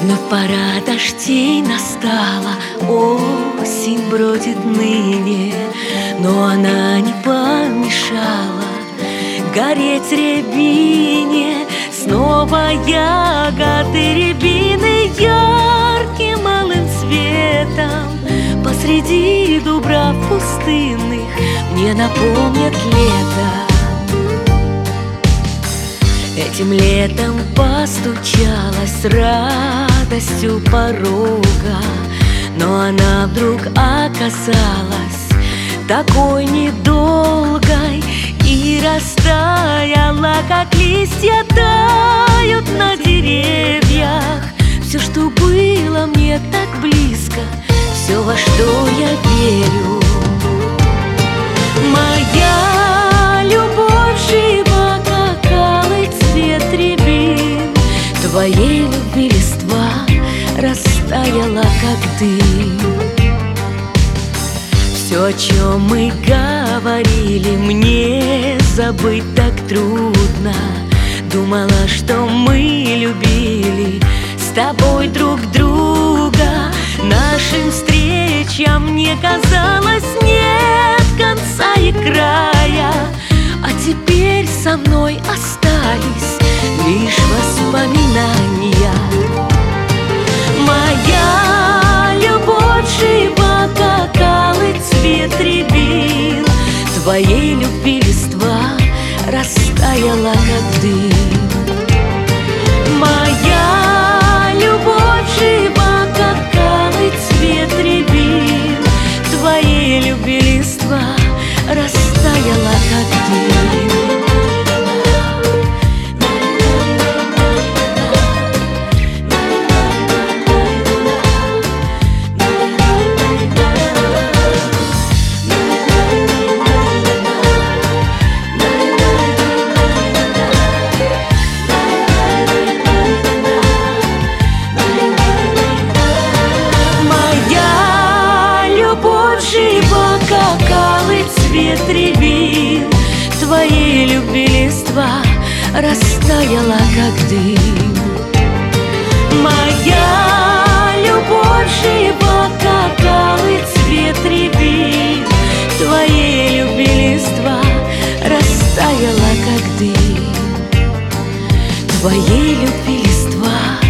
Но пора дождей настала, осень бродит ныне, но она не помешала гореть рябине. Снова ягоды рябины ярким малым цветом посреди дубрав пустынных мне напомнят лето. Этим летом постучалась с радостью порога, но она вдруг оказалась такой недолгой и растаяла, как листья тают на деревьях. Все, что было мне так близко, все, во что я верю. Моя любовь жива, как алый цвет рябин, твоей любви листва растаяла, как дым. Все, о чем мы говорили, мне забыть так трудно. Думала, что мы любили с тобой друг друга. Нашим встречам мне казалось нет конца и края, а теперь со мной остались лишь воспоминания. Моя любовь жива, как алый цвет рябин, твоей любви листва растаяла, как дым. Моя любовь жива, как алый цвет рябин, твоей любви листва растаяла, как дым. Жива, как алый цвет рябин, твоей любви листва растаяла, как дым. Моя любовь жива, как алый цвет рябин, твоей любви листва растаяла, как дым. Твоей любви листва